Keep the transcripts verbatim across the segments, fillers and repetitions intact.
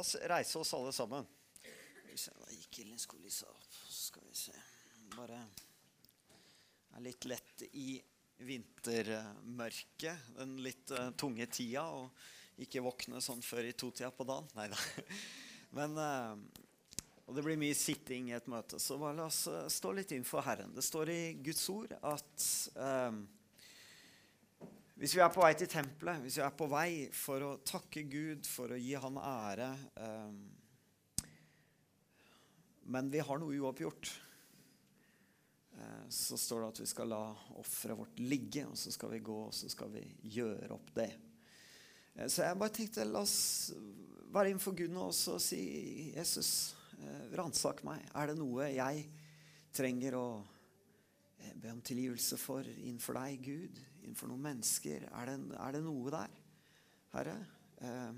La oss reise oss alle sammen. Da gikk Ellen Skolisa opp. Skal vi se. Bare er litt lett i vintermørket. Den litt uh, tunge tida, og ikke våkne sånn før i to tida på dagen. Neida. Men, uh, og det blir mye sitting i et møte, så bare la oss uh, stå litt inn for Herren. Det står i Guds ord at uh, hvis vi er på vei til tempelet, hvis vi er på vei for å takke Gud, for å gi han ære, eh, men vi har noe uoppgjort, eh, så står det at vi skal la offeret vårt ligge, og så skal vi gå, og så skal vi gjøre opp det. Eh, så jeg bare tenkte, la oss være innenfor Gud nå, og så si, Jesus, eh, ransak meg. Er det noe jeg trenger å be om tilgivelse for innenfor deg, Gud, innenfor noen mennesker? Er det, er det noe der, Herre? Eh,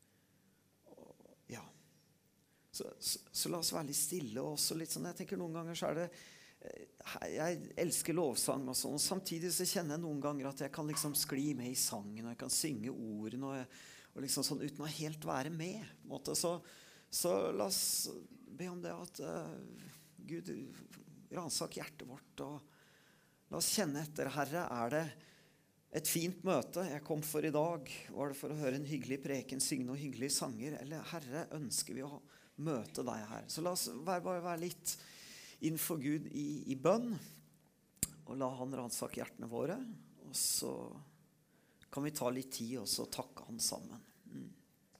ja. Så, så, så la oss være litt stille, og også litt sånn, jeg tenker noen ganger så er det, eh, jeg elsker lovsang og sånn, og samtidig så kjenner jeg noen ganger at jeg kan liksom skli med i sangen, og jeg kan synge ordene, og, jeg, og liksom sånn uten å helt være med, på en måte. Så, så la oss be om det at uh, Gud ransak hjertet vårt, og la oss kjenne etter, Herre, er det et fint møte jeg kom for i dag? Var det for å høre en hyggelig preken, synge noen hyggelige sanger? Eller, Herre, ønsker vi å møte deg her? Så la oss bare, bare være litt innenfor Gud i, i bønn, og la han ransake hjertene våre, og så kan vi ta litt tid, og så takke han sammen. Mm.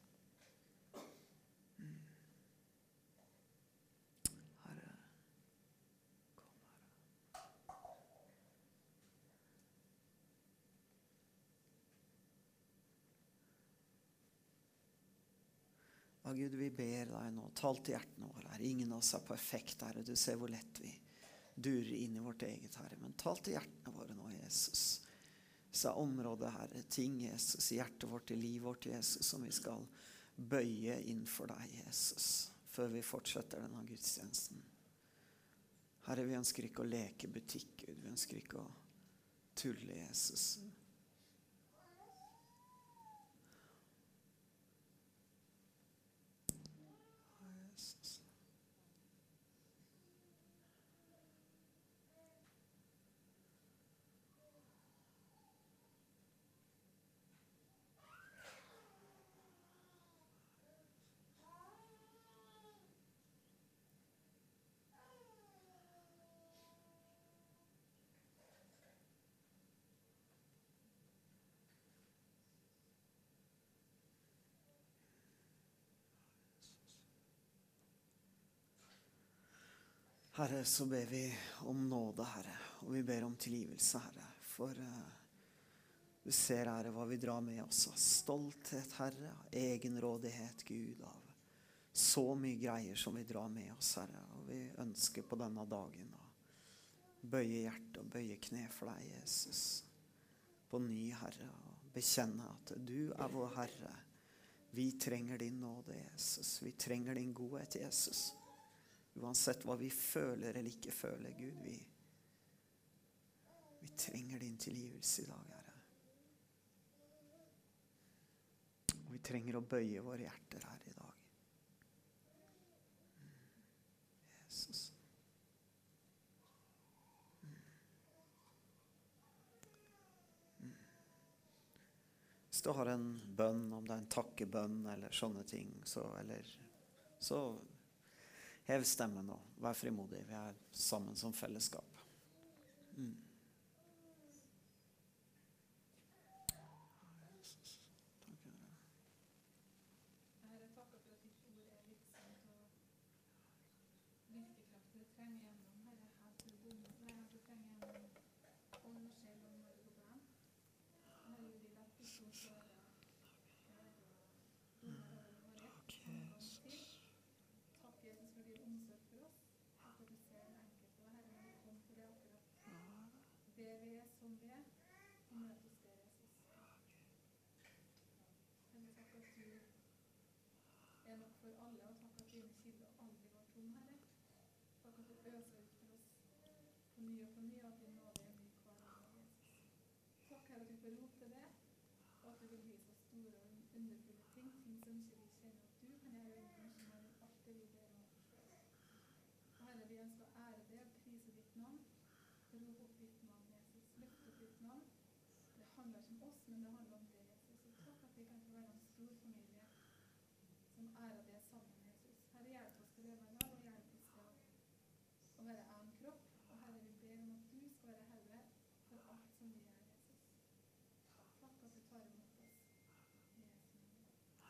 Ja, Gud, vi ber deg nå, tal til hjertene våre, Herre. Ingen av oss er perfekt, Herre. Du ser hvor lett vi durer inn i vårt eget, Herre. Men tal til hjertene våre nå, Jesus. Så er området, Herre, ting, Jesus, i hjertet vårt, i livet vårt, Jesus, som vi skal bøye inn for deg, Jesus, før vi fortsetter denne gudstjenesten. Herre, vi ønsker ikke å leke butikk, Gud. Vi ønsker ikke å tulle, Jesus. Herre, så ber vi om nåde, Herre, og vi ber om tilgivelse, Herre, for uh, du ser, Herre, hva vi drar med oss av stolthet, Herre, egenrådighet, Gud, av så mye greier som vi drar med oss, Herre, og vi ønsker på denne dagen å bøye hjertet og bøye kne for deg, Jesus, på ny, Herre, og bekjenne at du er vår Herre. Vi trenger din nåde, Jesus. Vi trenger din godhet, Jesus. Uansett hva vi føler eller ikke føler, Gud, vi, vi trenger din tilgivelse i dag, Herre. Og vi trenger å bøye våre hjerter her i dag. Jesus. Hvis du har en bønn, om det er en takkebønn eller sånne ting, så, eller, så hev stemmen nå. Vær frimodig. Vi er sammen som fellesskap. Mm. Herre, takk for at ditt ord er virksomt og virkekraftig. Det trenger gjennom, Herre, helt til bonden. Herre, det trenger gjennom ånd og sjel og når det går blant. Herre, vi vil at ditt ord skal være dommer over vår rett, som gang til. Takk, Jesus, for din omsorg for oss. Takk for at du ser den enkelte. Og Herre, når vi kom til det akkurat, det vi er som vi er, og møtes der, Jesus. Herre, takk at du er nok for alle, og takk at dine kilder aldri var tom, Herre. Takk at du øser ut for oss på ny og på ny, at din nåde er ny hver dag, Jesus. Takk, Herre, at vi får rop til det, og at du vil vise oss store og underfulle ting, ting som ikke vi kjenner at du kan gjøre handler ikke om oss, men det handler om det, Jesus. Og takk at vi kan få være en stor familie som ærer det sammen med Jesus. Herre, hjelp oss til å leve lag, og hjelp oss til å være en kropp. Og Herre, vi ber om at du skal være herre for alt som vi er, Jesus. Takk at du tar imot oss. I Jesu navn.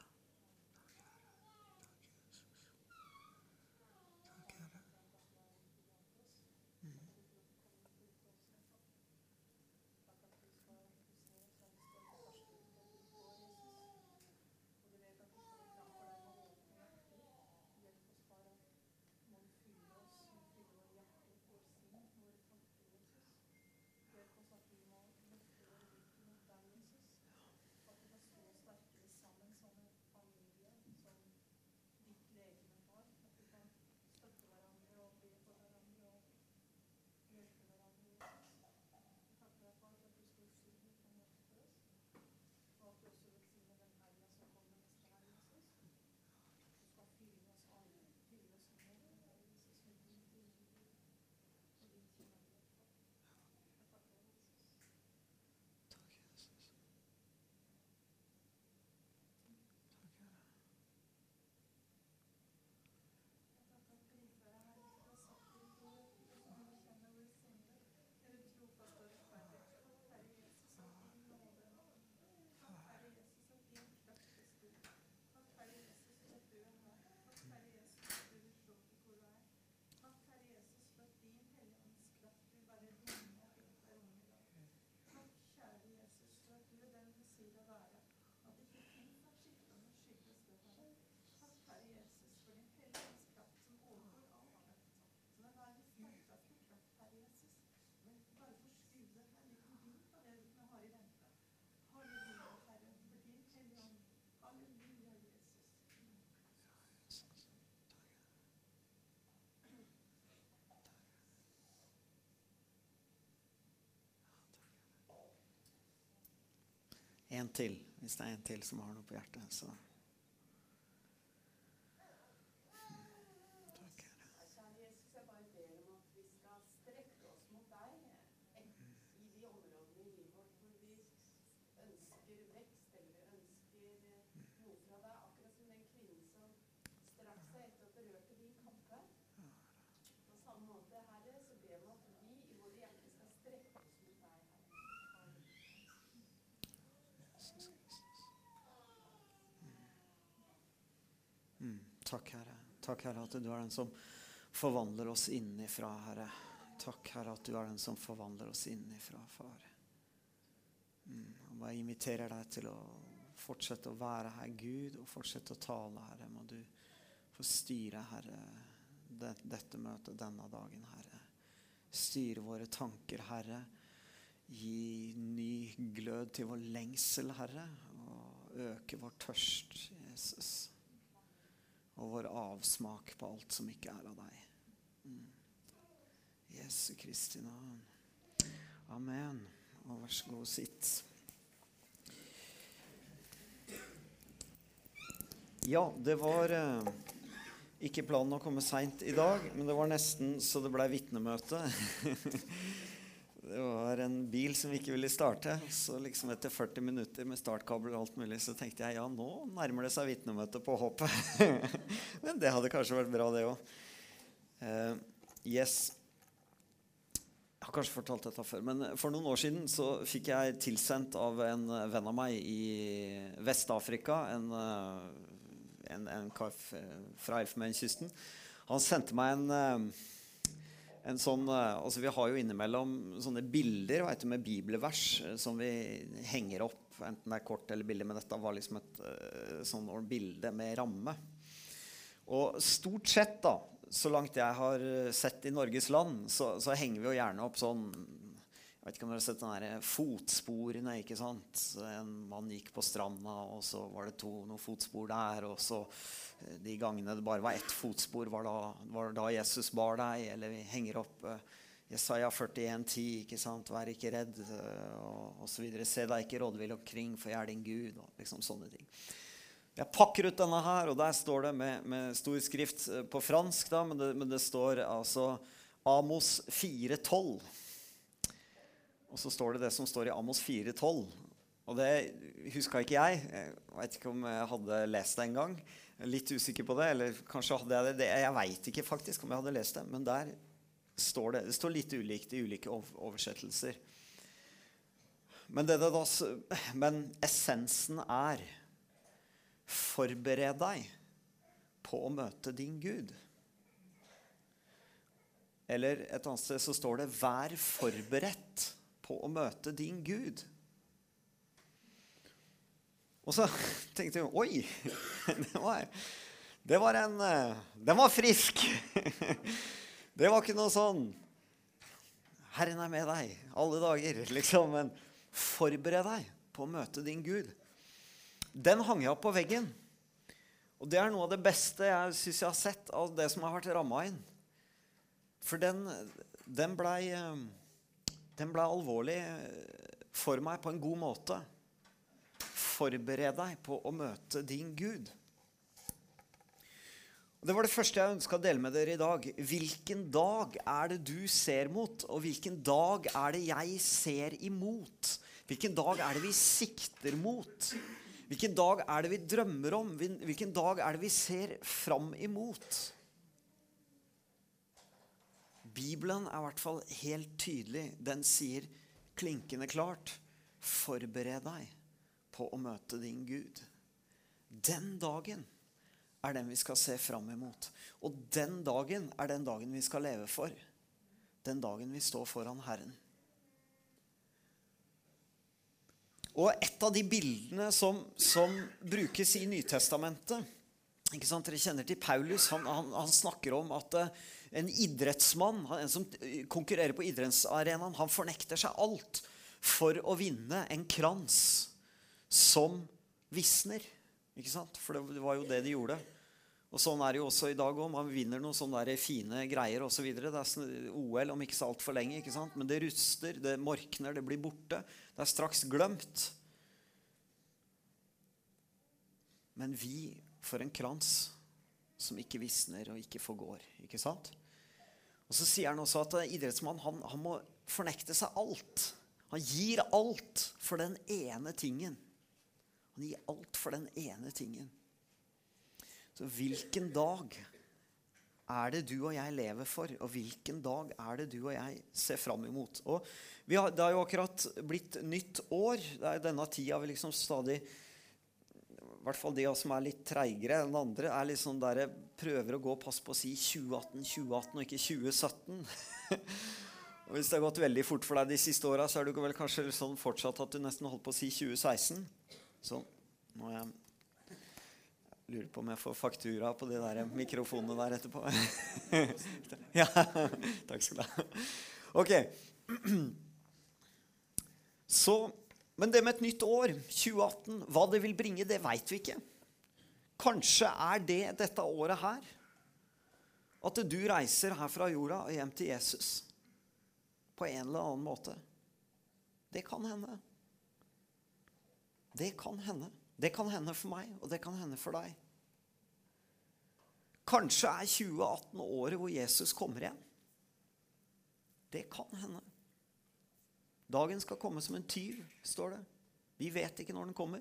En til, hvis det er en til som har noe på hjertet, så... Takk, Herre. Kjære Jesus, jeg bare ber om at vi skal strekke oss mot deg i de områdene i livet vårt hvor vi ønsker vekst, eller ønsker noe fra deg, akkurat som den kvinnen som strakk seg etter å berørte din kappe. På samme måte, Herre, så ber jeg om at vi i våre hjerter skal strekke oss mot deg, Herre. Mm. Takk, Herre. Takk, Herre, at du er den som forvandler oss innifra, Herre. Takk, Herre, at du er den som forvandler oss innifra, Far. Mm. Og bare inviterer deg til å fortsette å være her, Gud, og fortsette å tale, Herre. Må du få styre, Herre, det, dette møtet denne dagen, Herre. Styre våre tanker, Herre. Gi ny glød til vår lengsel, Herre, og øke vår tørst, Jesus. Og vår avsmak på alt som ikke er av deg. Mm. Jesu Kristi navn. Amen. Og vær så god, sitt. Ja, det var eh, ikke planen å komme sent i dag, men det var nesten så det ble vitnemøte. Det var en bil som ikke ville starte, så liksom etter førti minutter med startkabel og alt mulig, så tenkte jeg, ja, nå nærmer det seg vitnemøte på håpet. Men det hadde kanskje vært bra det også. Uh, yes. Jeg har kanskje fortalt dette før, men for noen år siden så fikk jeg tilsendt av en venn av meg i Vest-Afrika, en, en, en kar fra Elfenbenskysten. Han sendte meg en... En sånn, altså vi har jo innimellom sånne bilder, vet du, med bibelvers som vi henger opp, enten det er kort eller bilde, men dette var liksom et sånn bilde med ramme. Og stort sett da, så langt jeg har sett i Norges land, så, så henger vi jo gjerne opp sånn, jeg vet ikke om dere har sett den der fotsporene, ikke sant? En mann gikk på stranda, og så var det to, noen fotspor der, og så de gangene det bare var ett fotspor, var da, var da Jesus bar deg, eller vi henger opp uh, Jesaja førtien ti, ikke sant? Vær ikke redd, uh, og, og så videre. Se deg ikke rådvill omkring, for jeg er din Gud, og liksom sånne ting. Jeg pakker ut denne her, og der står det med, med stor skrift på fransk, da, men, det, men det står altså Amos fire tolv. Og Og så står det det som står i Amos fire tolv. Og det huska ikke jeg. Jeg vet ikke om jeg hadde lest det en gang. Jeg er litt usikker på det, eller kanskje hadde jeg det. Jeg vet ikke faktisk om jeg hadde lest det, men der står det. Det står litt ulikt i ulike oversettelser. Men, det det da, men essensen er: forbered deg på å møte din Gud. Eller et annet sted så står det: vær forberedt på å møte din Gud. Og så tenkte jeg, oi, det var, det var en, den var frisk. Det var ikke noe sånn, Herren er med deg alle dager, liksom. Men forbered deg på å møte din Gud. Den hang jeg opp på veggen. Og det er noe av det beste jeg synes jeg har sett av det som har vært rammet inn. For den, den ble, den ble alvorlig for meg på en god måte. Forbered deg på å møte din Gud. Det var det første jeg ønsket å dele med dere i dag. Hvilken dag er det du ser mot, og hvilken dag er det jeg ser imot? Hvilken dag er det vi sikter mot? Hvilken dag er det vi drømmer om? Hvilken dag er det vi ser fram imot? Bibelen er i hvert fall helt tydelig. Den sier klinkende klart: forbered deg på å møte din Gud. Den dagen er den vi skal se fram imot. Og den dagen er den dagen vi skal leve for. Den dagen vi står foran Herren. Og et av de bildene som, som brukes i Nytestamentet, ikke sant? Dere kjenner til Paulus, han, han, han snakker om at en idrettsmann, en som konkurrerer på idrettsarenaen, han fornekter seg alt for å vinne en krans som visner, ikke sant? For det var jo det de gjorde. Og sånn er det jo også i dag også. Man vinner noen sånne der fine greier og så videre. Det er O L om ikke så alt for lenge, ikke sant? Men det ruster, det morkner, det blir borte. Det er straks glemt. Men vi får en krans som ikke visner og ikke forgår, ikke sant? Og så sier han også at idrettsmannen, han, han må fornekte seg alt. Han gir alt for den ene tingen. Han gir alt for den ene tingen. Så hvilken dag er det du og jeg lever for? Og hvilken dag er det du og jeg ser fram imot? Og vi har, det har jo akkurat blitt nytt år. Det er denne tida vi liksom stadig, i hvert fall de som er litt treigere enn andre, er litt sånn der, prøver å gå og passe på å si tjue atten, tjue atten og ikke tjue sytten. Og hvis det har gått veldig fort for deg de siste årene, så er du vel kanskje sånn fortsatt at du nesten holdt på å si tjue seksten. Så nå jeg lurer på om jeg får faktura på de der mikrofonene der etterpå. Ja, takk skal du ha. Ok. Så, men det med et nytt år, tjue atten, hva det vil bringe, det vet vi ikke. Kanskje er det dette året her, at du reiser her fra jorda og hjem til Jesus på en eller annen måte. Det kan hende. Det kan hende. Det kan hende for meg, og det kan hende for deg. Kanskje er tjue atten året hvor Jesus kommer igjen. Det kan hende. Dagen skal komme som en tyv, står det. Vi vet ikke når den kommer.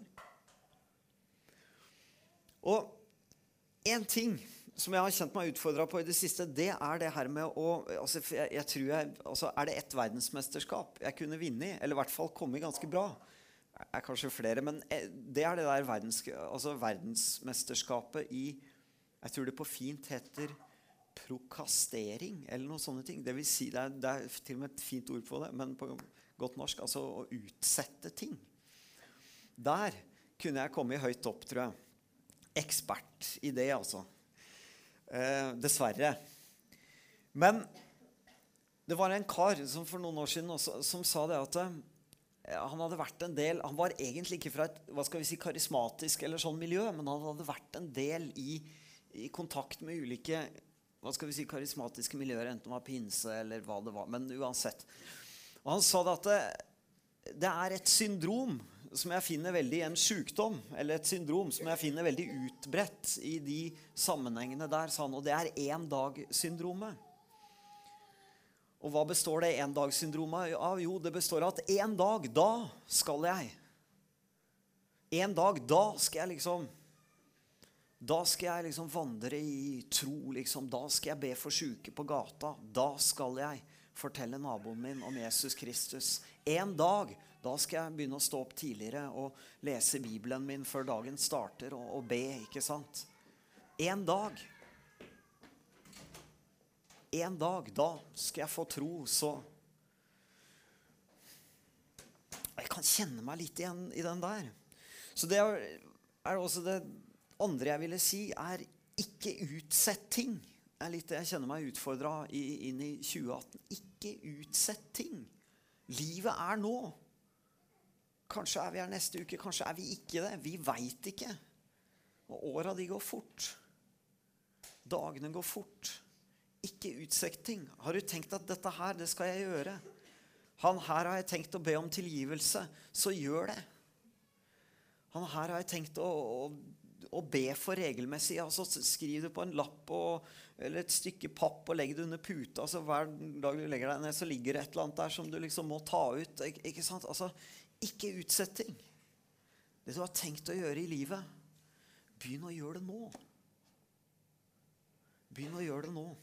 Og en ting som jeg har kjent meg utfordret på i det siste, det er det her med å, altså, jeg, jeg tror jeg, altså, er det et verdensmesterskap jeg kunne vinne i, eller i hvert fall komme ganske bra? Det er kanskje flere, men det er det der verdens, altså verdensmesterskapet i, jeg tror det på fint heter prokastering, eller noen sånne ting. Det vil si, det er, det er til og med et fint ord på det, men på godt norsk, altså å utsette ting. Der kunne jeg komme høyt opp, tror jeg. Ekspert i det, altså. Eh, dessverre. Men det var en kar som for noen år siden også, som sa det at han hadde vært en del, han var egentlig ikke fra et, hva skal vi si, karismatisk eller sånn miljø, men han hadde vært en del i, i kontakt med ulike, hva skal vi si, karismatiske miljøer, enten det var pinse eller hva det var, men uansett. Og han sa det at det, det er et syndrom som jeg finner veldig, en sykdom, eller et syndrom som jeg finner veldig utbredt i de sammenhengene der, sa han, og det er en dag syndromet. Og hva består det en dag-syndromet av? Jo, det består av at en dag, da skal jeg. En dag, da skal jeg liksom, da skal jeg liksom vandre i tro, liksom. Da skal jeg be for syke på gata. Da skal jeg fortelle naboen min om Jesus Kristus. En dag, da skal jeg begynne å stå opp tidligere og lese Bibelen min før dagen starter og, og be, ikke sant? En dag. En dag, da skal jeg få tro, så jeg kan kjenne meg litt igjen i den der. Så det er, er også det andre jeg ville si, er ikke utsett ting. Det er litt det jeg kjenner meg utfordret i, inn i tjue atten. Ikke utsett ting. Livet er nå. Kanskje er vi her neste uke, kanskje er vi ikke det. Vi vet ikke. Og årene de går fort. Dagene går fort. Ikke utsett ting. Har du tenkt at dette her, det skal jeg gjøre? Han her har jeg tenkt å be om tilgivelse, så gjør det. Han her har jeg tenkt å, å, å be for regelmessig, altså skriv det på en lapp og, eller et stykke papp og legg det under puta, altså hver dag du legger deg ned så ligger det et eller annet der som du liksom må ta ut, ikke, ikke sant? Altså, ikke utsett ting. Det du har tenkt å gjøre i livet, begynn å gjøre det nå. Begynn å gjøre det nå.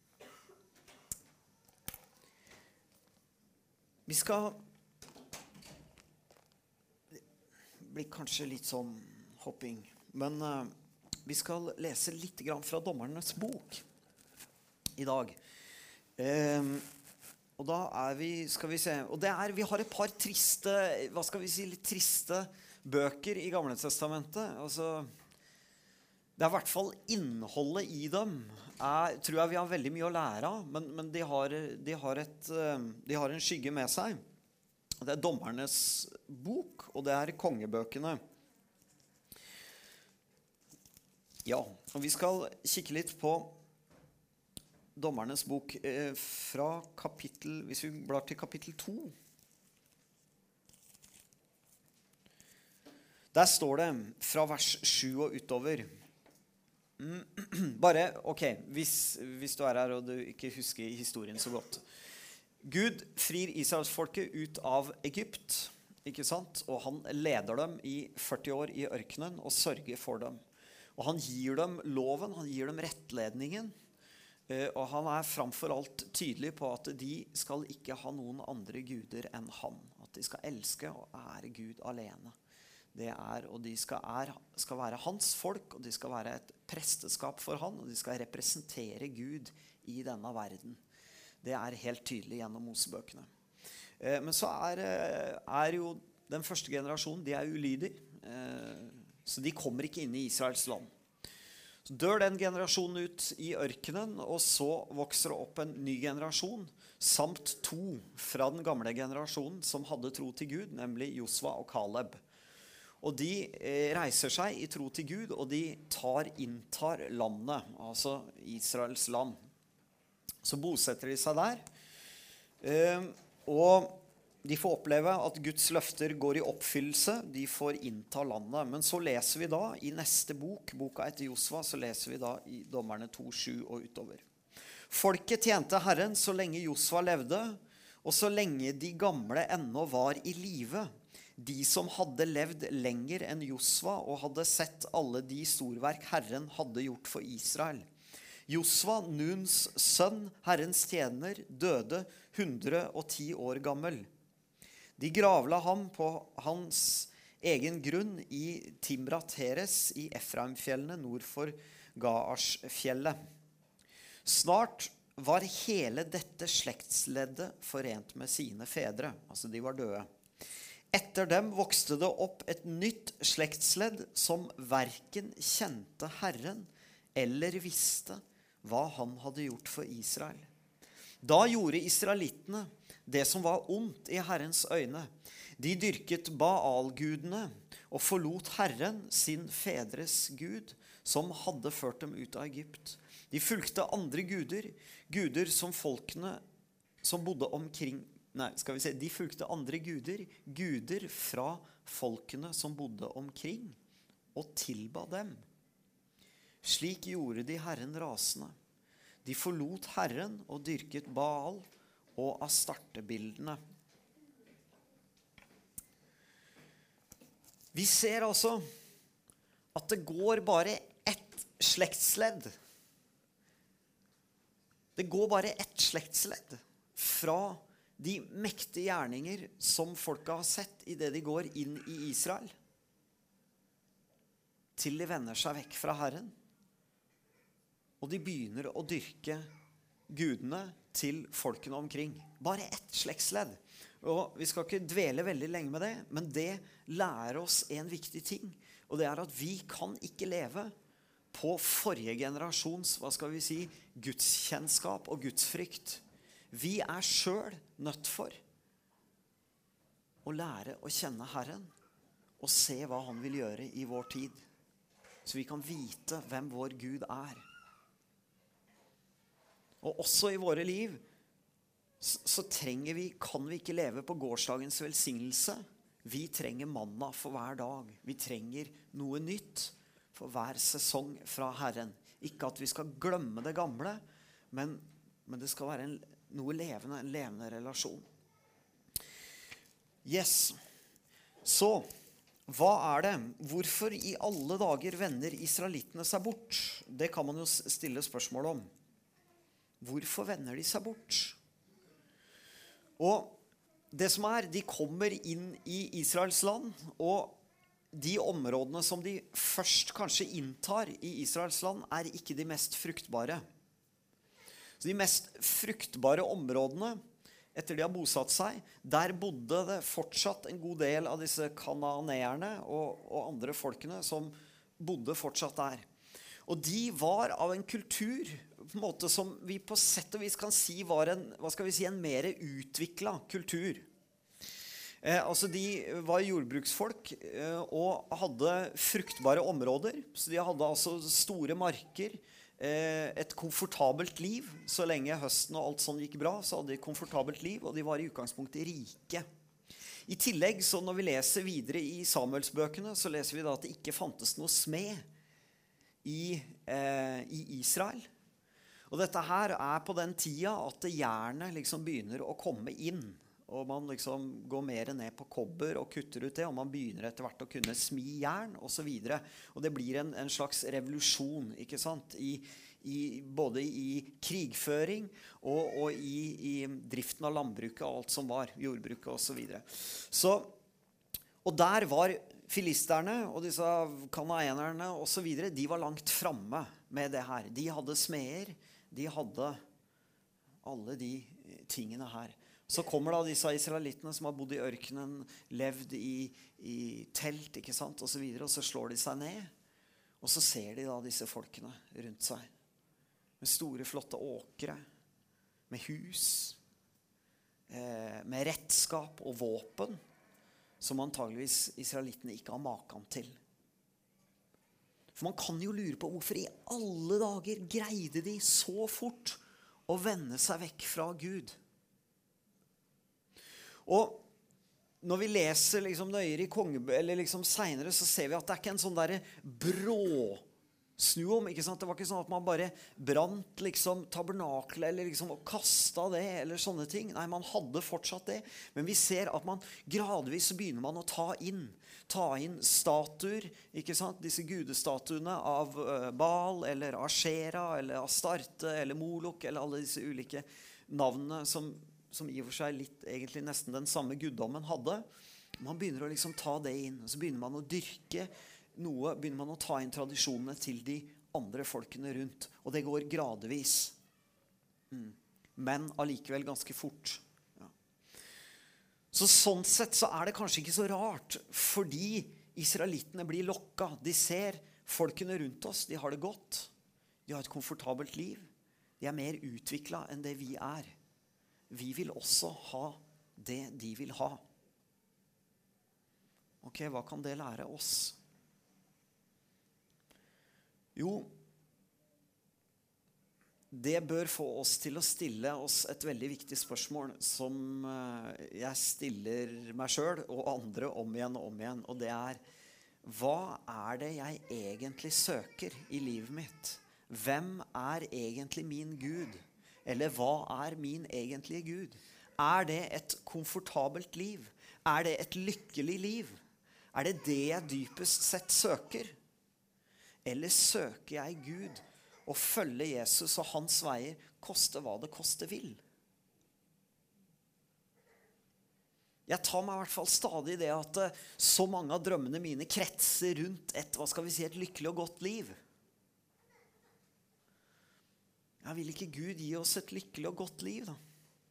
Vi skal det blir kanskje litt sånn hopping, men uh, vi skal lese litt grann fra Dommernes bok i dag. Um, og da er vi, skal vi se, og det er, vi har et par triste, hva skal vi si, litt triste bøker i Gamle Testamentet. Altså, det er i hvert fall innholdet i dem, er, tror jeg vi har veldig mye å lære av, men, men de, har, de, har et, de har en skygge med seg. Det er Dommernes bok, og det er kongebøkene. Ja, og vi skal kikke litt på Dommernes bok eh, fra kapittel, hvis vi blar til kapittel to. Der står det fra vers sju og utover. Bare, ok, hvis, hvis du er her og du ikke husker historien så godt. Gud frir Israelsfolket ut av Egypt, ikke sant? Og han leder dem i førti år i ørkenen og sørger for dem. Og han gir dem loven, han gir dem rettledningen, og han er framfor alt tydelig på at de skal ikke ha noen andre guder enn han. At de skal elske og ære Gud alene. Det er, og de skal, er, skal være hans folk, og de skal være et presteskap for han, og de skal representere Gud i denne verden. Det er helt tydelig gjennom Mosebøkene. Eh, men så er, er jo den første generasjonen, de er ulydige, eh, så de kommer ikke inn i Israels land. Så dør den generasjonen ut i ørkenen, og så vokser det opp en ny generasjon, samt to fra den gamle generasjonen som hadde tro til Gud, nemlig Josva og Kaleb. Og de eh, reiser seg i tro til Gud, og de tar, inntar landet, altså Israels land. Så bosetter de seg der, eh, og de får oppleve at Guds løfter går i oppfyllelse, de får innta landet. Men så leser vi da i neste bok, boka etter Josva, så leser vi da i Dommerne to sju og utover. Folket tjente Herren så lenge Josva levde, og så lenge de gamle ennå var i live. De som hadde levd lenger enn Josva og hadde sett alle de storverk Herren hadde gjort for Israel. Josva, Nuns sønn, Herrens tjener, døde hundre og ti år gammel. De gravla ham på hans egen grunn i Timrat-Heres i Efraimfjellene nord for Gaarsfjellet. Snart var hele dette slektsleddet forent med sine fedre, altså de var døde. Etter dem vokste det opp et nytt slektsledd som hverken kjente Herren eller visste hva han hadde gjort for Israel. Da gjorde israelittene det som var ondt i Herrens øyne. De dyrket Baal-gudene og forlot Herren, sin fedres Gud, som hadde ført dem ut av Egypt. De fulgte andre guder, guder som folkene som bodde omkring Nei, skal vi se, de fulgte andre guder, guder fra folkene som bodde omkring, og tilba dem. Slik gjorde de Herren rasende. De forlot Herren og dyrket Baal og Astarte-bildene. Vi ser altså at det går bare ett slektsledd. Det går bare ett slektsledd fra de mektige gjerninger som folket har sett i det de går inn i Israel, til de vender seg vekk fra Herren, og de begynner å dyrke gudene til folkene omkring. Bare ett slektsledd. Og vi skal ikke dvele veldig lenge med det, men det lærer oss en viktig ting, og det er at vi kan ikke leve på forrige generasjons, hva skal vi si, gudskjennskap og gudsfrykt. Vi er selv nødt for å lære å kjenne Herren og se hva han vil gjøre i vår tid, så vi kan vite hvem vår Gud er. Og også i våre liv så trenger vi, kan vi ikke leve på gårsdagens velsignelse. Vi trenger manna for hver dag. Vi trenger noe nytt for hver sesong fra Herren. Ikke at vi skal glemme det gamle, men, men det skal være en, noe levende, en levende relasjon. Yes. Så, hva er det? Hvorfor i alle dager vender israelittene seg bort? Det kan man jo stille spørsmål om. Hvorfor vender de seg bort? Og det som er, de kommer inn i Israels land, og de områdene som de først kanskje inntar i Israels land, er ikke de mest fruktbare. Så de mest fruktbare områdene, etter de har bosatt seg, der bodde det fortsatt en god del av disse kananeerne og, og andre folkene som bodde fortsatt der. Og de var av en kultur, på en måte som vi på sett og vis kan si var en, hva skal vi si, en mer utviklet kultur. Eh, altså de var jordbruksfolk eh, og hadde fruktbare områder, så de hadde altså store marker, eh, et komfortabelt liv. Så lenge høsten og alt sånn gikk bra, så hadde de et komfortabelt liv, og de var i utgangspunktet rike. I tillegg, så når vi leser videre i Samuelsbøkene, så leser vi da at det ikke fantes noe smed i, eh, i Israel. Og dette her er på den tida at jernet liksom begynner å komme inn, og man liksom går mer ned på kobber og kutter ut det, og man begynner etter hvert å kunne smi jern og så videre. Og det blir en, en slags revolusjon, ikke sant? I, i, både i krigføring og, og i, i driften av landbruket og alt som var, jordbruket og så videre. Så, og der var filisterne og disse kanaenerne og så videre, de var langt fremme med det her. De hadde smeder, de hadde alle de tingene her. Så kommer da disse israelittene som har bodd i ørkenen, levd i, i telt, ikke sant, og så videre, og så slår de seg ned, og så ser de da disse folkene rundt seg, med store, flotte åkre, med hus, eh, med redskap og våpen, som antageligvis israelittene ikke har maken til. For man kan jo lure på hvorfor i alle dager greide de så fort å vende seg vekk fra Gud. Og når vi leser liksom nøyere i kongebøker, eller liksom senere, så ser vi at det er ikke en sånn der brå snu om, ikke sant? Det var ikke sånn at man bare brant liksom tabernaklet, eller liksom og kastet det, eller sånne ting. Nei, man hadde fortsatt det. Men vi ser at man gradvis begynner man å ta inn, ta inn statuer, ikke sant? Disse gudestatuene av Baal, eller Ashera, eller Astarte, eller Molok, eller alle disse ulike navnene som, som i og for seg litt, egentlig nesten den samme guddommen hadde. Man begynner å liksom ta det inn, og så begynner man å dyrke noe, begynner man å ta inn tradisjonene til de andre folkene rundt. Og det går gradvis. Mm. Men allikevel ganske fort. Ja. Så sånn sett så er det kanskje ikke så rart, fordi israelittene blir lokket. De ser folkene rundt oss, de har det godt. De har et komfortabelt liv. De er mer utviklet enn det vi er. Vi vil også ha det de vil ha. Ok, hva kan det lære oss? Jo, det bør få oss til å stille oss et veldig viktig spørsmål som jeg stiller meg selv og andre om igjen og om igjen, og det er: hva er det jeg egentlig søker i livet mitt? Hvem er egentlig min Gud? Eller hva er min egentlige Gud? Er det et komfortabelt liv? Er det et lykkelig liv? Er det det jeg dypest sett søker? Eller søker jeg Gud og følger Jesus og hans veier, koste hva det koste vil? Jeg tar meg i hvert fall stadig det at så mange av drømmene mine kretser rundt et, hva skal vi si, et lykkelig og godt liv. Jeg vil ikke Gud gi oss et lykkelig og godt liv, da?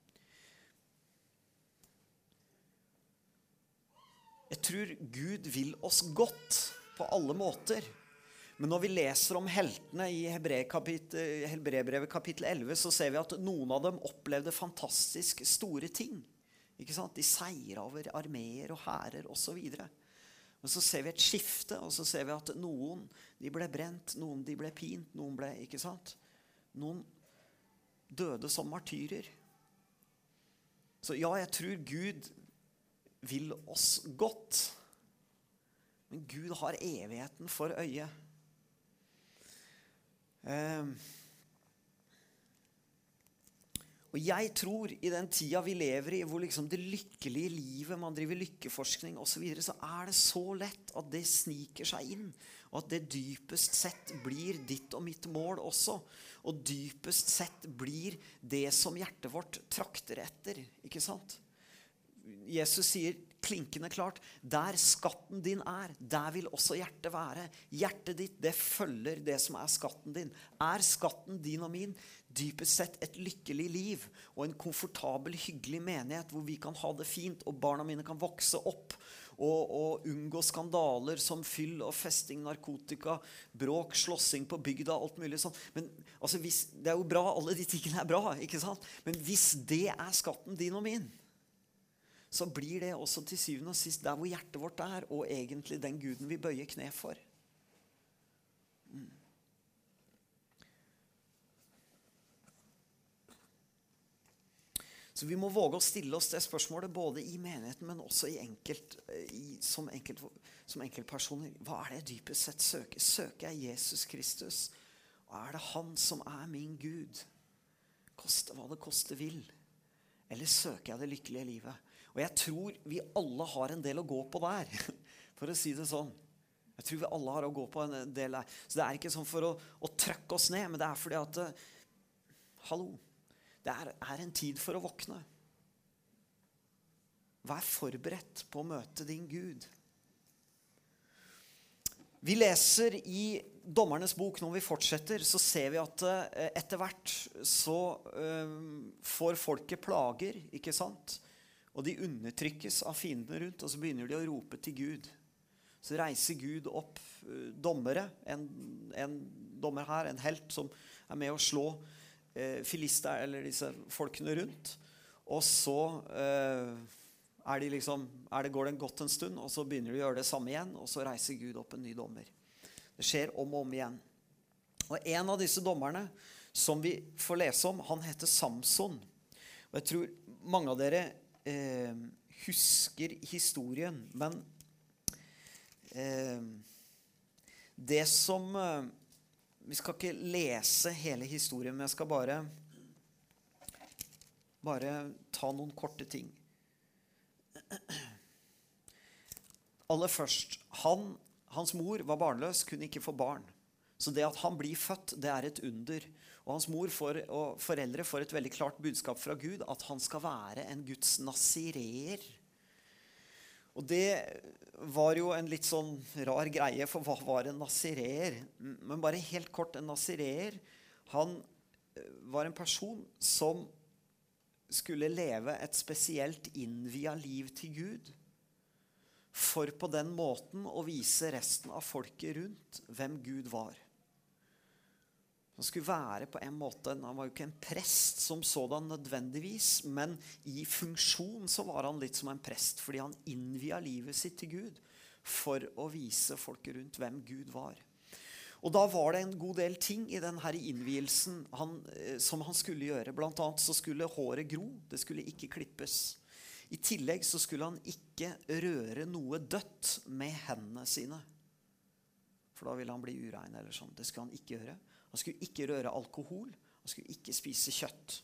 Jeg tror Gud vil oss godt på alle måter. Men når vi leser om heltene i Hebreerbrevet kapittel elleve, så ser vi at noen av dem opplevde fantastisk store ting. Ikke sant? De seier over armeer og hærer og så videre. Men så ser vi et skifte, og så ser vi at noen de ble brent, noen de ble pint, noen ble, ikke sant? Noen døde som martyrer. Så ja, jeg tror Gud vil oss godt. Men Gud har evigheten for øye. Um, og jeg tror i den tida vi lever i, hvor liksom det lykkelige livet, man driver lykkeforskning og så videre, så er det så lett at det sniker seg inn, og at det dypest sett blir ditt og mitt mål også, og dypest sett blir det som hjertet vårt trakter etter, ikke sant? Jesus sier klinkende klart, der skatten din er, der vil også hjertet være. Hjertet ditt, det følger det som er skatten din. Er skatten din og min dypest sett et lykkelig liv og en komfortabel, hyggelig menighet hvor vi kan ha det fint og barna mine kan vokse opp og, og unngå skandaler som fyll og festing, narkotika, bråk, slåssing på bygda, alt mulig sånn. Men altså, hvis, det er jo bra, alle de tingene er bra, ikke sant? Men hvis det er skatten din og min, så blir det også til syvende og sist der hvor hjertet vårt er, og egentlig den Guden vi bøyer kne for. Mm. Så vi må våge å stille oss det spørsmålet både i menigheten, men også i enkelt, i, som, enkelt, som enkeltpersoner. Hva er det jeg dypest sett søker? Søker jeg Jesus Kristus? Og er det han som er min Gud? Koste hva det koste vil? Eller søker jeg det lykkelige livet? Og jeg tror vi alle har en del å gå på der, for å si det sånn. Jeg tror vi alle har å gå på en del der. Så det er ikke sånn for å, å trykke oss ned, men det er fordi at, hallo, det er, er en tid for å våkne. Vær forberedt på å møte din Gud. Vi leser i Dommernes bok, når vi fortsetter, så ser vi at etter hvert så um, får folket plager, ikke sant? Og de undertrykkes av fiendene rundt, og så begynner de å rope til Gud. Så reiser Gud opp uh, dommere, en, en dommer her, en helt som er med å slå uh, filister, eller disse folkene rundt. Og så uh, er de liksom, er det, går det en godt en stund, og så begynner de å gjøre det samme igjen, og så reiser Gud opp en ny dommer. Det skjer om og om igjen. Og en av disse dommerne som vi får lese om, han heter Samson. Og jeg tror mange av dere Eh, husker historien, men eh, det som eh, vi skal ikke lese hele historien, men jeg skal bare bare ta noen korte ting. Aller først, han, hans mor var barnløs, kunne ikke få barn. Så det at han blir født, det er et under. Og hans mor får, og foreldre får et veldig klart budskap fra Gud, at han skal være en Guds nasireer. Og det var jo en litt sånn rar greie, for hva var en nasireer? Men bare helt kort, en nasireer, han var en person som skulle leve et spesielt innvia liv til Gud, for på den måten å vise resten av folket rundt hvem Gud var. Han skulle være på en måte, han var jo ikke en prest som sådan nødvendigvis, men i funksjon så var han litt som en prest, fordi han innvia livet sitt til Gud for å vise folket rundt hvem Gud var. Og da var det en god del ting i denne innvielsen han, som han skulle gjøre. Blant annet så skulle håret gro, det skulle ikke klippes. I tillegg så skulle han ikke røre noe dødt med hendene sine. For da ville han bli urein eller sånn. Det skulle han ikke gjøre. Han skulle ikke røre alkohol, han Han skulle ikke spise kjøtt.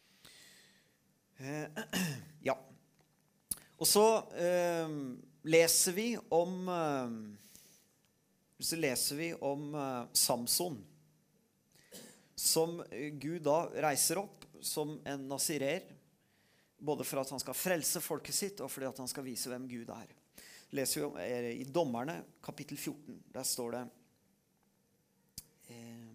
Eh, ja. Og så eh, leser vi om eh, så leser vi om eh, Samson, som Gud da reiser opp som en nazirer, både for at han skal frelse folket sitt, og fordi at han skal vise hvem Gud er. Leser vi om er i Dommerne, kapittel fjorten. Der står det eh,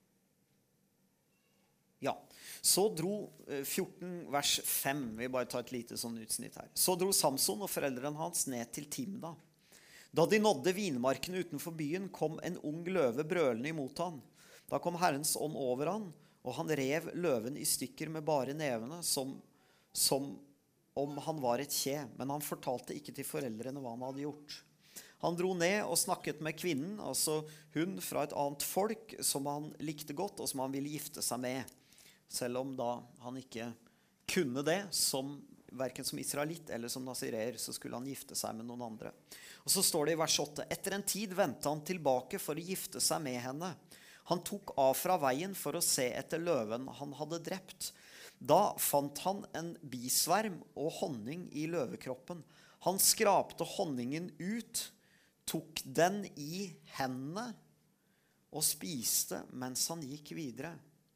ja, så dro eh, fjorten vers fem, vi bare tar et lite sånn utsnitt her. Så dro Samson og foreldrene hans ned til Timna. Da de nådde vinmarken utenfor byen, kom en ung løve brølende imot han. Da kom Herrens ånd over han, og han rev løven i stykker med bare nevene, som, som om han var et kje, men han fortalte ikke til foreldrene hva han hadde gjort. Han dro ned og snakket med kvinnen, altså hun fra et annet folk, som han likte godt, og som han ville gifte seg med, selv om da han ikke kunne det, som, hverken som israelitt eller som nazirer, så skulle han gifte seg med noen andre. Og så står det i vers åtte, etter en tid ventet han tilbake for å gifte seg med henne. Han tok av fra veien for å se etter løven han hadde drept. Da fant han en bisverm og honning i løvekroppen. Han skrapte honningen ut, tok den i hendene og spiste mens han gikk videre.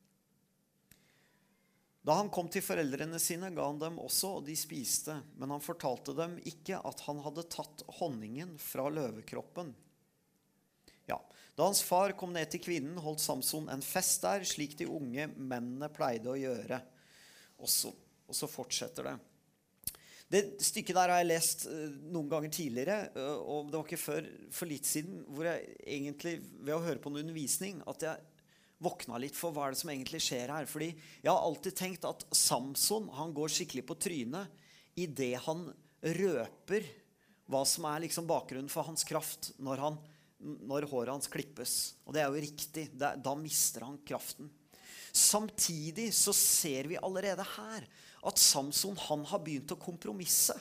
Da han kom til foreldrene sine, ga han dem også, og de spiste. Men han fortalte dem ikke at han hadde tatt honningen fra løvekroppen. Ja, da hans far kom ned til kvinnen, holdt Samson en fest der, slik de unge mennene pleide å gjøre. Og så, og så fortsetter det. Det stykket der har jeg lest noen ganger tidligere, og det var ikke før for litt siden, hvor jeg egentlig, ved å høre på en undervisning, at jeg våkna litt for hva er det som egentlig skjer her. Fordi jeg har alltid tenkt at Samson, han går skikkelig på trynet i det han røper hva som er liksom bakgrunnen for hans kraft når han når håret hans klippes. Og det er jo riktig. Da, da mister han kraften. Samtidig så ser vi allerede her at Samson, han har begynt å kompromisse.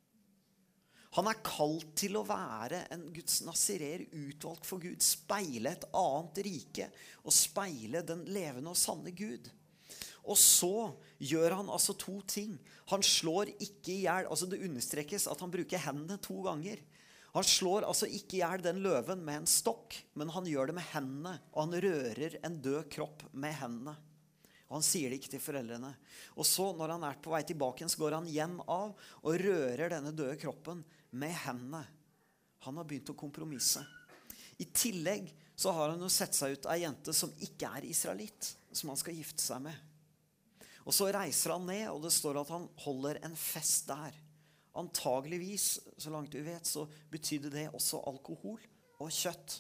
Han er kalt til å være en Guds nazirer, utvalgt for Gud, speile et annet rike, og speile den levende og sanne Gud. Og så gjør han altså to ting. Han slår ikke i hjel, altså det understrekes at han bruker hendene to ganger. Han slår altså ikke i hjel den løven med en stokk, men han gjør det med hendene, og han rører en død kropp med hendene. Og han sier det ikke til foreldrene. Og så, når han er på vei tilbake, så går han igjen av og rører denne døde kroppen med hendene. Han har begynt å kompromisse. I tillegg så har han jo sett seg ut ei jente som ikke er israelitt, som han skal gifte seg med. Og så reiser han ned, og det står at han holder en fest der. Antageligvis, så langt vi vet, så betydde det også alkohol og kjøtt.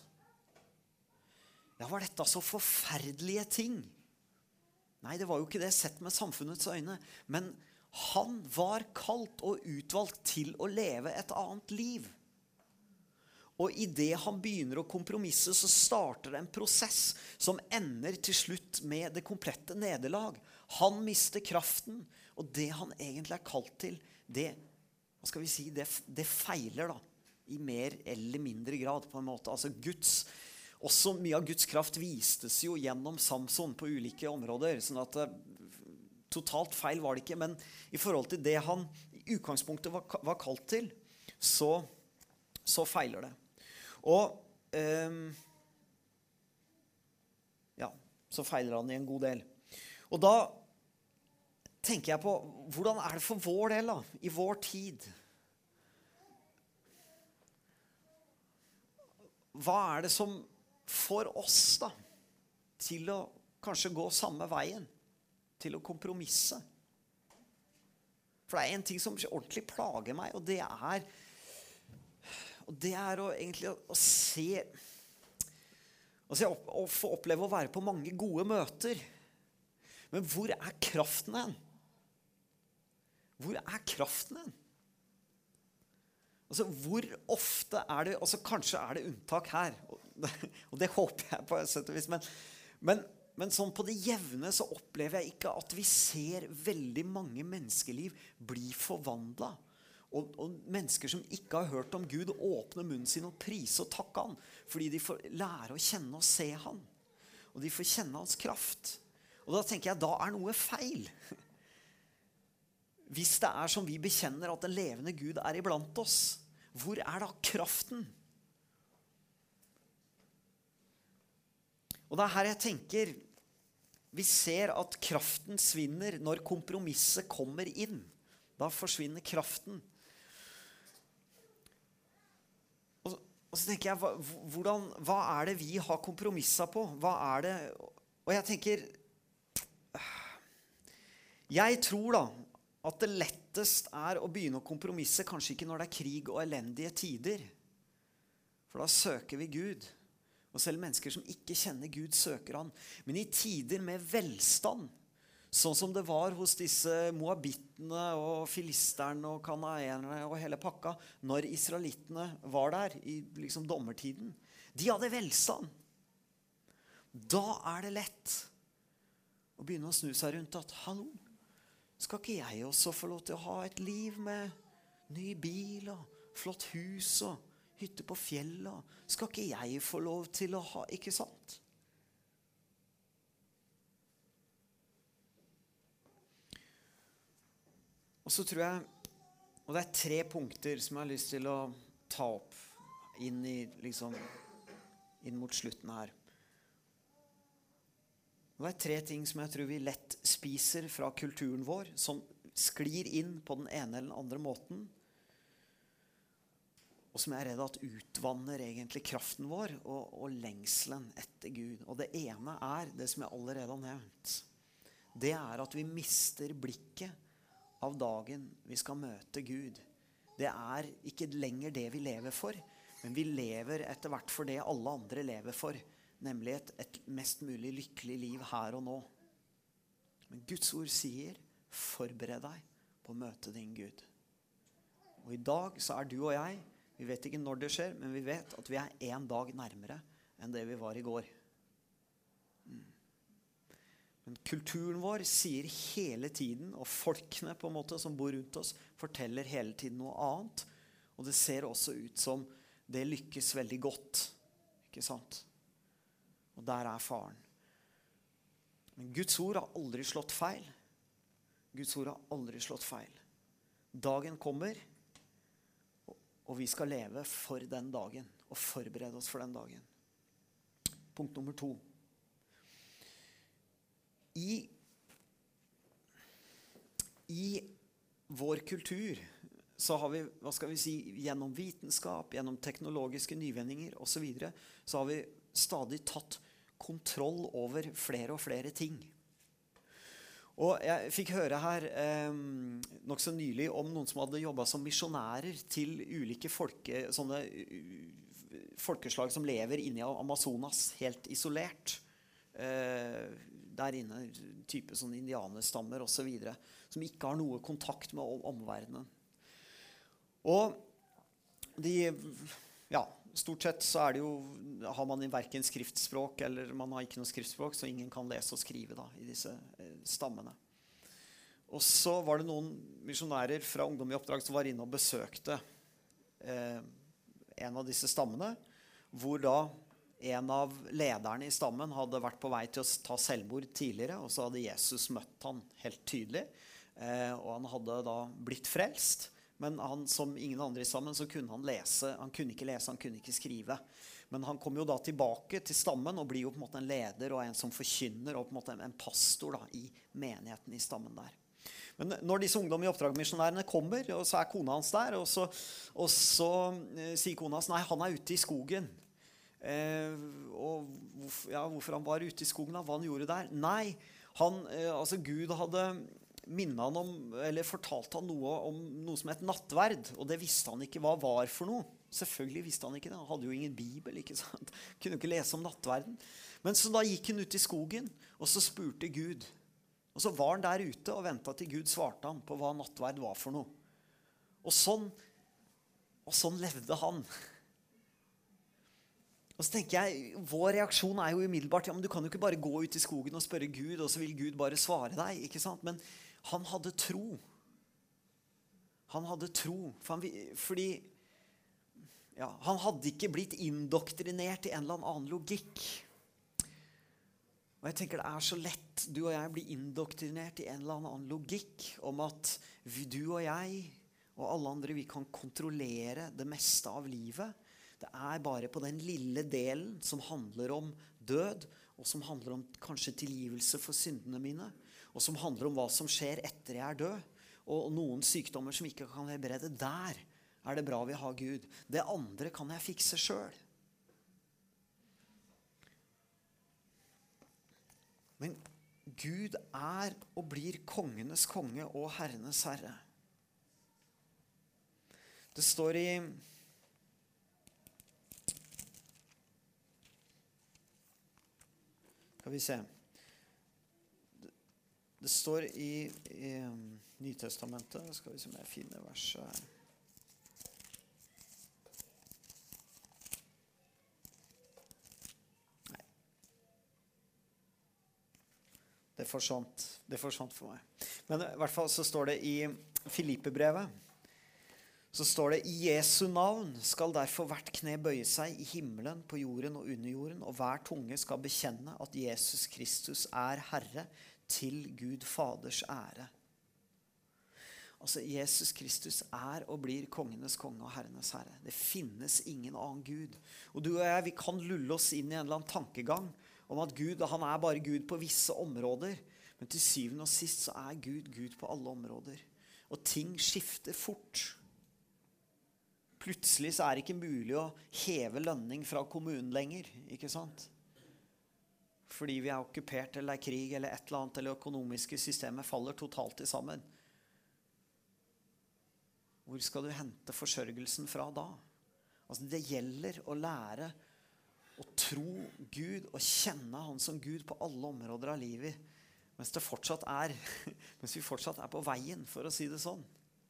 Ja, var dette så forferdelige ting? Nei, det var jo ikke det sett med samfunnets øyne, men han var kalt og utvalgt til å leve et annet liv. Og i det han begynner å kompromisse, så starter det en prosess som ender til slutt med det komplette nederlag. Han mister kraften, og det han egentlig er kalt til, det hva skal vi si, det, det feiler da, i mer eller mindre grad på en måte. Altså Guds, også mye av Guds kraft vistes jo gjennom Samson på ulike områder, sånn at totalt feil var det ikke, men i forhold til det han i utgangspunktet var, var kalt til, så, så feiler det. Og um, ja, så feiler han i en god del. Og da tenker jeg på, hvordan er det for vår del da, i vår tid? Hva er det som får oss da, til å kanskje gå samme veien, til å kompromisse? For det er en ting som ordentlig plager meg, og det er, og det er å, egentlig å, å se, altså å, å få oppleve å være på mange gode møter. Men hvor er kraften hen? Hvor er kraften hen? Altså, hvor ofte er det, altså kanskje er det unntak her, og det, og det håper jeg på et sett og vis, men, men, men sånn på det jevne så opplever jeg ikke at vi ser veldig mange menneskeliv bli forvandlet. Og, og mennesker som ikke har hørt om Gud, åpne munnen sin og prise og takke han, fordi de får lære å kjenne og se han. Og de får kjenne hans kraft. Og da tenker jeg, da er noe feil. Hvis det er som vi bekjenner at den levende Gud er iblant oss, hvor er da kraften? Og det er her jeg tenker, vi ser at kraften svinner når kompromisset kommer inn. Da forsvinner kraften. Og, og så tenker jeg, hva, hvordan, hva er det vi har kompromisset på? Hva er det? Og jeg tenker, jeg tror da, at det lettest er å begynne å kompromisse, kanskje ikke når det er krig og elendige tider. For da søker vi Gud. Og selv mennesker som ikke kjenner Gud, søker han. Men i tider med velstand, sånn som det var hos disse moabittene og filisterne og kanaenerne og hele pakka, når israelittene var der i liksom dommertiden, de hadde velstand. Da er det lett å begynne å snu seg rundt at, hallo, skal ikke jeg også få lov til å ha et liv med ny bil og flott hus og hytte på fjellet? Skal ikke jeg få lov til å ha, ikke sant? Og så tror jeg, og det er tre punkter som jeg har lyst til å ta opp inn i, liksom, inn mot slutten her. Og det er tre ting som jeg tror vi lett spiser fra kulturen vår, som sklir inn på den ene eller den andre måten, og som jeg er redd at utvanner egentlig kraften vår og, og lengselen etter Gud. Og det ene er det som jeg allerede har nevnt. Det er at vi mister blikket av dagen vi skal møte Gud. Det er ikke lenger det vi lever for, men vi lever etter hvert for det alle andre lever for, nemlig et, et mest mulig lykkelig liv her og nå. Men Guds ord sier, forbered deg på å møte din Gud. Og i dag så er du og jeg, vi vet ikke når det skjer, men vi vet at vi er en dag nærmere enn det vi var i går. Mm. Men kulturen vår sier hele tiden, og folkene på en måte som bor rundt oss, forteller hele tiden noe annet. Og det ser også ut som det lykkes veldig godt. Ikke sant? Og der er faren. Men Guds ord har aldri slått feil. Guds ord har aldri slått feil. Dagen kommer, og vi skal leve for den dagen, og forberede oss for den dagen. Punkt nummer to. I, i vår kultur så har vi, hva skal vi si, gjennom vitenskap, gjennom teknologiske nyvendinger og så videre, så har vi stadig tatt kontroll over flere og flere ting. Og jeg fikk høre her eh, nok så nylig om noen som hadde jobbet som misjonærer til ulike folke, sånne, uh, folkeslag som lever inne i Amazonas, helt isolert. Eh, der inne, type sånne indianerstammer og så videre, som ikke har noe kontakt med om, omverdenen. Og de, ja, stort sett så er det jo, har man hverken skriftspråk, eller man har ikke noe skriftspråk, så ingen kan lese og skrive da, i disse eh, stammene. Og så var det noen misjonærer fra Ungdom i oppdrag som var inne og besøkte eh, en av disse stammene, hvor da en av lederne i stammen hadde vært på vei til å ta selvmord tidligere, og så hadde Jesus møtt han helt tydelig, eh, og han hadde da blitt frelst. Men han, som ingen andre i sammen, så kunne han lese. Han kunne ikke lese, han kunne ikke skrive. Men han kom jo da tilbake til stammen og blir jo på en måte en leder og en som forkynner, og på en måte en pastor da, i menigheten i stammen der. Men når disse ungdom i oppdragsmisjonærene kommer, og så er kona hans der, og så, og så eh, sier kona hans, nei, han er ute i skogen. Eh, og hvorfor, ja, hvorfor han var ute i skogen da, hva han gjorde der? Nei, han, eh, altså Gud hadde minnet han om, eller fortalte han noe om noe som het nattverd, og det visste han ikke hva var for noe. Selvfølgelig visste han ikke det, han hadde jo ingen bibel, ikke sant? Kunne jo ikke lese om nattverden. Men så da gikk han ut i skogen, og så spurte Gud. Og så var han der ute og ventet til Gud svarte han på hva nattverd var for noe. Og sånn, og sånn levde han. Og så tenker jeg, vår reaksjon er jo umiddelbart, ja, men du kan jo ikke bare gå ut i skogen og spørre Gud, og så vil Gud bare svare deg, ikke sant? Men han hadde tro. Han hadde tro, for han, fordi ja, han hadde ikke blitt indoktrinert i en eller annen logikk. Og jeg tenker det er så lett du og jeg blir indoktrinert i en eller annen logikk om at vi, du og jeg og alle andre, vi kan kontrollere det meste av livet. Det er bare på den lille delen som handler om død, og som handler om kanskje tilgivelse for syndene mine, og som handler om hva som skjer etter jeg er død, og noen sykdommer som ikke kan helbrede. Der er det bra vi har Gud. Det andre kan jeg fikse selv. Men Gud er og blir kongenes konge og herrenes herre. Det står i Skal vi se. Det, det står i, i Nytestamentet. Skal vi se om jeg finner verset her. Nei. Det forsvant. Det forsvant for meg. Men i hvert fall så står det i Filippebrevet. Så står det, i Jesu navn skal derfor hvert kne bøye seg i himmelen, på jorden og under jorden, og hver tunge skal bekjenne at Jesus Kristus er Herre, til Gud Faders ære. Altså, Jesus Kristus er og blir kongenes konge og herrenes herre. Det finnes ingen annen Gud. Og du og jeg, vi kan lulle oss inn i en eller annen tankegang om at Gud, han er bare Gud på visse områder. Men til syvende og sist så er Gud Gud på alle områder. Og ting skifter fort. Plutselig så er det ikke mulig å heve lønning fra kommunen lenger, ikke sant? Fordi vi er okkupert eller er krig eller et eller annet, eller økonomiske systemet faller totalt i sammen. Hvor skal du hente forsørgelsen fra da? Altså det gjelder å lære å tro Gud og kjenne han som Gud på alle områder av livet, mens det fortsatt er, mens vi fortsatt er på veien, for å si det sånn.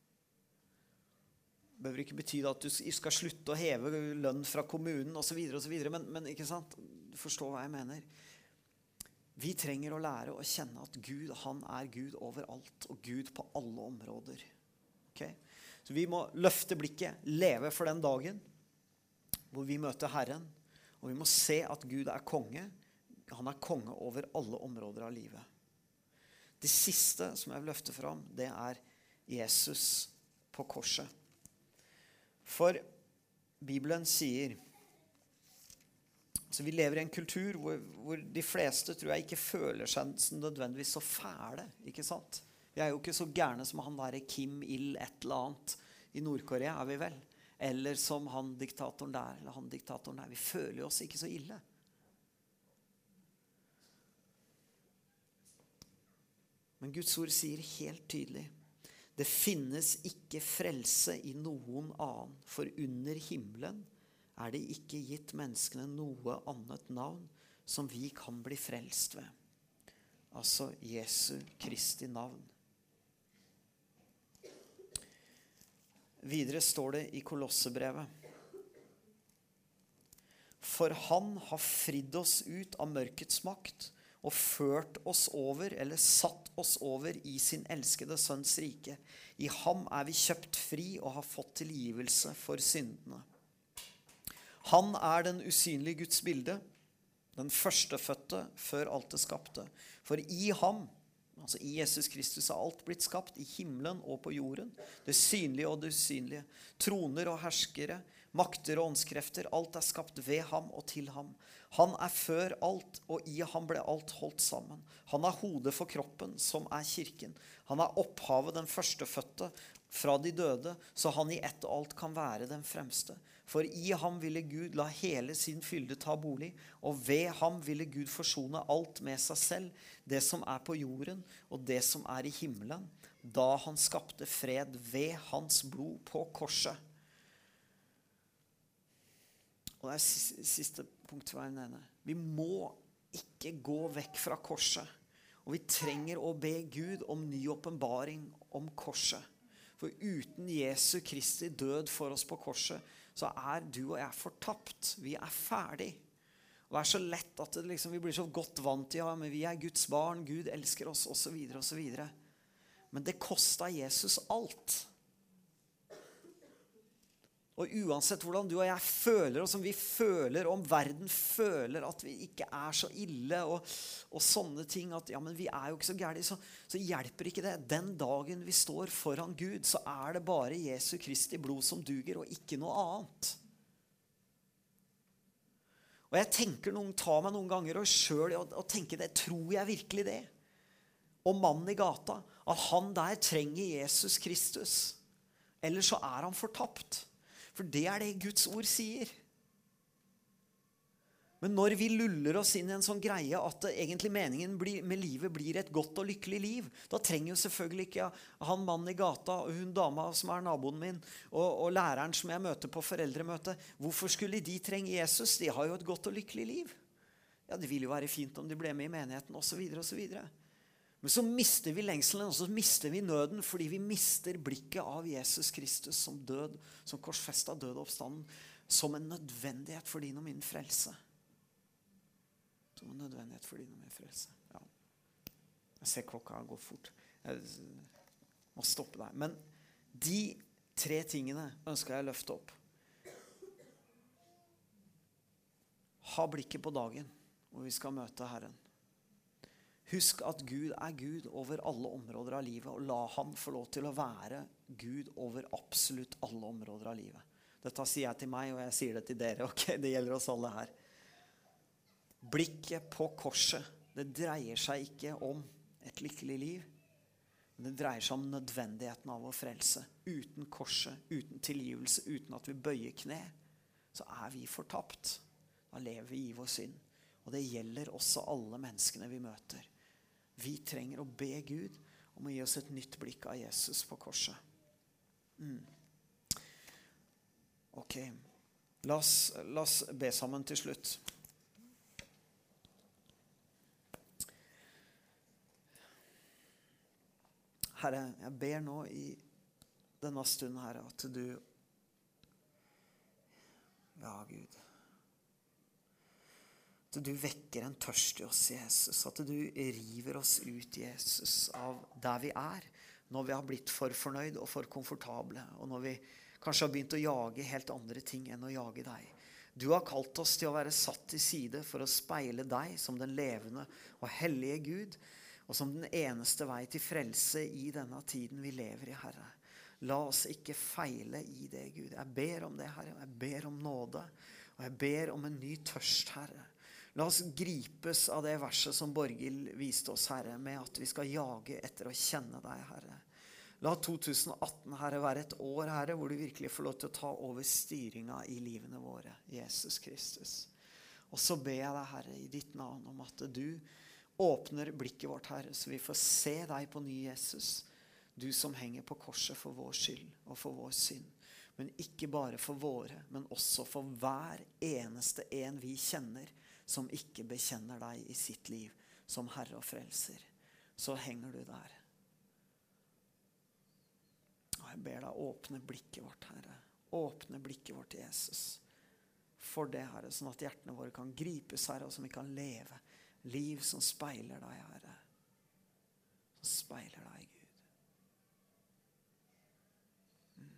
Det behøver ikke bety at du skal slutte å heve lønn fra kommunen og så videre og så videre, men, men ikke sant? Du forstår hva jeg mener. Vi trenger å lære å kjenne at Gud, han er Gud overalt, og Gud på alle områder. Okay? Så vi må løfte blikket, leve for den dagen hvor vi møter Herren, og vi må se at Gud er konge. Han er konge over alle områder av livet. Det siste som jeg vil løfte fram, det er Jesus på korset. For Bibelen sier, så vi lever i en kultur hvor, hvor de fleste tror jeg ikke føler seg nødvendigvis så fæle, ikke sant? Vi er jo ikke så gærne som han der Kim Il et eller annet i Nord-Korea, er vi vel? Eller som han diktatoren der, eller han diktatoren der. Vi føler oss ikke så ille. Men Guds ord sier helt tydelig, det finnes ikke frelse i noen annen, for under himmelen er det ikke gitt menneskene noe annet navn som vi kan bli frelst ved. Altså Jesu Kristi navn. Videre står det i Kolossebrevet. For han har fridd oss ut av mørkets makt, og ført oss over, eller satt oss over i sin elskede sønns rike. I ham er vi kjøpt fri og har fått tilgivelse for syndene. Han er den usynlige Guds bilde, den førstefødte før alt det skapte. For i ham, altså i Jesus Kristus, er alt blitt skapt i himmelen og på jorden. Det synlige og det usynlige, troner og herskere, makter og åndskrefter, alt er skapt ved ham og til ham. Han er før alt, og i ham ble alt holdt sammen. Han er hodet for kroppen, som er kirken. Han er opphavet, den førstefødte fra de døde, så han i ett og alt kan være den fremste. For i ham ville Gud la hele sin fylde ta bolig, og ved ham ville Gud forsone alt med seg selv, det som er på jorden og det som er i himmelen, da han skapte fred ved hans blod på korset. Og det er siste punkt for å nevne. Vi må ikke gå vekk fra korset. Og vi trenger å be Gud om ny åpenbaring om korset. For uten Jesu Kristi død for oss på korset, så er du og jeg fortapt. Vi er ferdig. Og det er så lett at det liksom, vi blir så godt vant til, ja, men vi er Guds barn, Gud elsker oss, og så videre, og så videre. Men det kostet Jesus alt. Og uansett hvordan du og jeg føler, og som vi føler, om verden føler at vi ikke er så ille, og, og sånne ting, at ja, men vi er jo ikke så gærlige, så, så hjelper ikke det. Den dagen vi står foran Gud, så er det bare Jesu Kristi blod som duger, og ikke noe annet. Og jeg tenker noen, tar meg noen ganger og selv og, og tenker det, tror jeg virkelig det? Og mannen i gata, at han der trenger Jesus Kristus. Eller så er han fortapt. For det er det Guds ord sier. Men når vi luller oss inn i en sånn greie at det, egentlig meningen blir, med livet blir et godt og lykkelig liv, da trenger jo selvfølgelig ikke han mannen i gata, og hun dama som er naboen min, og, og læreren som jeg møter på foreldremøte, hvorfor skulle de trenge Jesus? De har jo et godt og lykkelig liv. Ja, det ville jo være fint om de ble med i menigheten, og så videre, og så videre. Men så mister vi lengselen, og så mister vi nøden, fordi vi mister blikket av Jesus Kristus som død, som korsfestet død og oppstanden, som en nødvendighet for din og min frelse. Som en nødvendighet for din og min frelse. Ja. Jeg ser klokka går fort. Jeg må stoppe der. Men de tre tingene ønsker jeg å løfte opp. Ha blikket på dagen, hvor vi skal møte Herren. Husk at Gud er Gud over alle områder av livet, og la han få lov til å være Gud over absolutt alle områder av livet. Dette sier jeg til meg, og jeg sier det til dere. Ok, det gjelder oss alle her. Blikket på korset, det dreier seg ikke om et lykkelig liv, men det dreier seg om nødvendigheten av å frelse. Uten korset, uten tilgivelse, uten at vi bøyer kne, så er vi fortapt. Da lever vi i vår synd. Og det gjelder også alle menneskene vi møter. Vi trenger å be Gud om å gi oss et nytt blikk av Jesus på korset. Mm. Ok, la oss, la oss be sammen til slutt. Herre, jeg ber nå i denne stunden, Herre, at du, ja Gud, at du vekker en tørst i oss, Jesus, at du river oss ut, Jesus, av der vi er, når vi har blitt for fornøyd og for komfortable, og når vi kanskje har begynt å jage helt andre ting enn å jage deg. Du har kalt oss til å være satt til side for å speile deg som den levende og hellige Gud, og som den eneste vei til frelse i denne tiden vi lever i, Herre. La oss ikke feile i det, Gud. Jeg ber om det, Herre. Jeg ber om nåde, og jeg ber om en ny tørst, Herre. La oss gripes av det verset som Borghild viste oss, Herre, med at vi skal jage etter å kjenne deg, Herre. La to tusen atten, Herre, være et år, Herre, hvor du virkelig får lov til å ta over styringen i livene våre, Jesus Kristus. Og så ber jeg deg, Herre, i ditt navn om at du åpner blikket vårt, Herre, så vi får se deg på ny, Jesus. Du som henger på korset for vår skyld og for vår synd. Men ikke bare for våre, men også for hver eneste en vi kjenner, som ikke bekjenner deg i sitt liv som Herre og Frelser. Så henger du der. Og jeg ber deg åpne blikket vårt, Herre. Åpne blikket vårt, Jesus. For det, Herre, sånn at hjertene våre kan gripes, Herre, og som vi kan leve. Liv som speiler deg, Herre. Som speiler deg, Gud. Mm.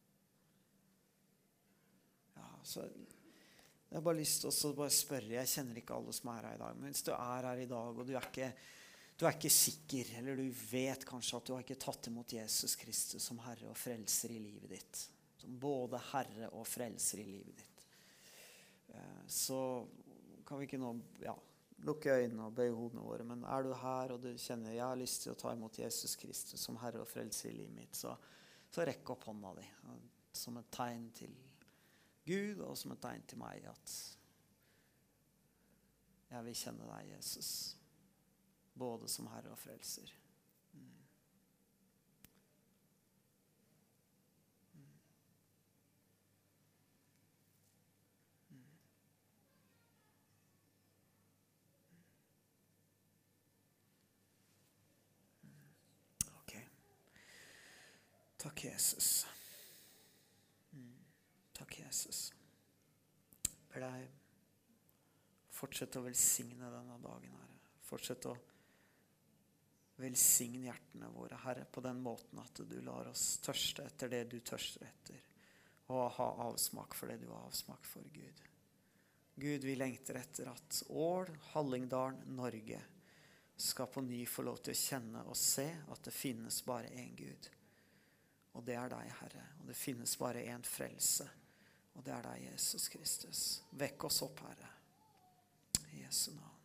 Ja, så... Jeg har bare lyst til å bare spørre, jeg kjenner ikke alle som er her i dag, men hvis du er her i dag, og du er ikke, du er ikke sikker, eller du vet kanskje at du har ikke tatt imot Jesus Kristus som Herre og Frelser i livet ditt, som både Herre og Frelser i livet ditt, så kan vi ikke nå, ja, lukke øynene og bøye hodene våre, men er du her og du kjenner, jeg har lyst til å ta imot Jesus Kristus som Herre og Frelser i livet mitt, så, så rekk opp hånda di, som et tegn til Gud, og som et tegn til meg at jeg vil kjenne deg, Jesus, både som Herre og Frelser. Mm. Mm. Mm. Ok. Takk, Jesus. Takk, Jesus. Ber deg fortsette å velsigne denne dagen, Herre. Fortsette å velsigne hjertene våre, Herre, på den måten at du lar oss tørste etter det du tørster etter. og ha avsmak for det du har avsmak for, Gud. Gud, vi lengter etter at Ål, Hallingdal, Norge skal på ny få lov til å kjenne og se at det finnes bare en Gud. Og det er deg, Herre. Og det finnes bare en frelse. Og det er deg, Jesus Kristus. Vekk oss opp, Herre. I Jesu navn.